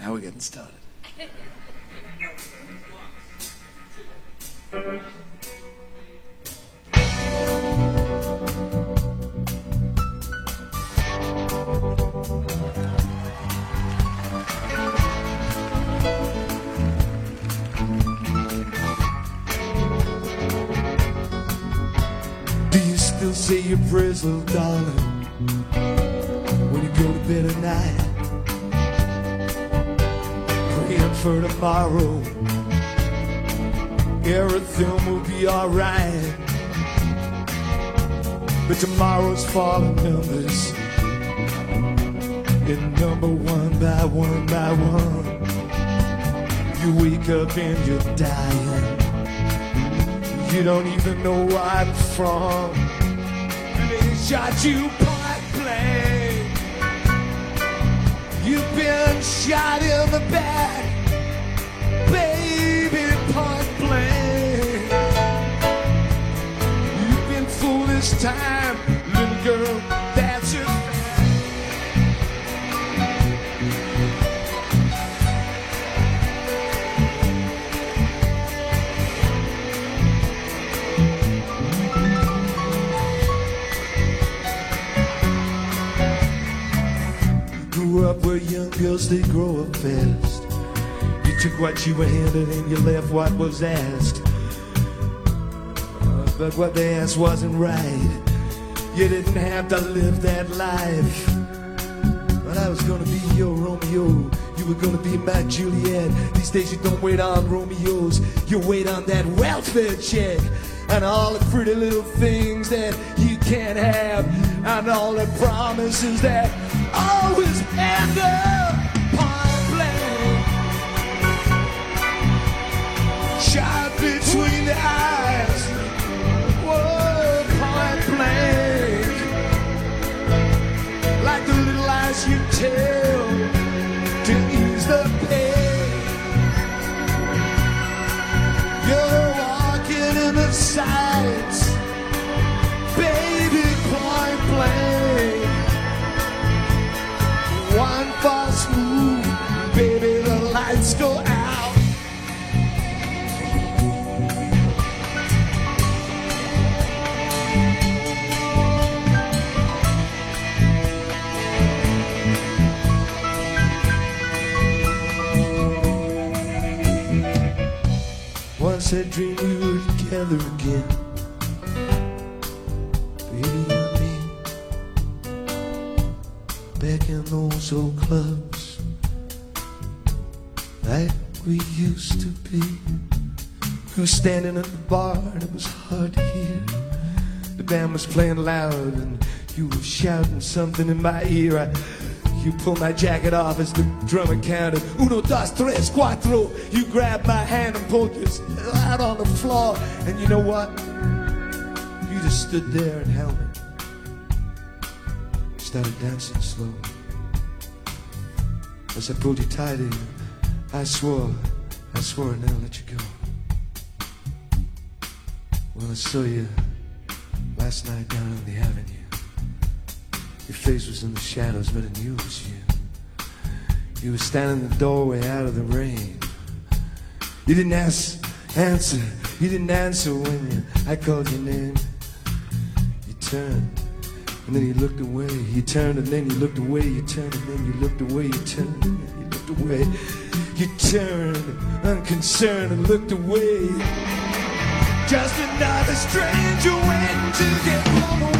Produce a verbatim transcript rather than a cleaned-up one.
How are we getting started? Do you still say your prayers, little darling, when you go to bed at night? Praying for tomorrow, everything will be alright. But tomorrow's falling numbers, and number one by one by one, you wake up and you're dying. You don't even know where I'm from. They shot you point blank. You've been shot in the back, baby, point blank. You've been fooled this time, little girl, that's it. Up where young girls, they grow up fast. You took what you were handed and you left what was asked. Uh, but what they asked wasn't right. You didn't have to live that life. But I was gonna be your Romeo, you were gonna be my Juliet. These days you don't wait on Romeos, you wait on that welfare check. And all the pretty little things that you can't have, and all the promises that always end up point blank. Shot between the eyes, whoa, point blank. Like the little lies you tell to ease the pain. You're walking in the sights, baby, point blank. One false move, baby, the lights go out. Once I dreamed we were together again, baby, you and me, back in those old clubs, like we used to be. We were standing at the bar and it was hard to hear. The band was playing loud and you were shouting something in my ear. I, you pulled my jacket off as the drummer counted uno, dos, tres, cuatro. You grabbed my hand and pulled us out on the floor. And you know what? You just stood there and held me. Started dancing slow. As I pulled you tighter, I swore, I swore I'd never let you go. Well, I saw you last night down on the avenue. Your face was in the shadows, but I knew it was you. You were standing in the doorway out of the rain. You didn't ask, answer, you didn't answer when you, I called your name. You turned. And then you looked away, you turned, and then you looked away, you turned, and then you looked away, you turned, and then you looked away. You turned, unconcerned, and looked away. Just another stranger waiting to get home.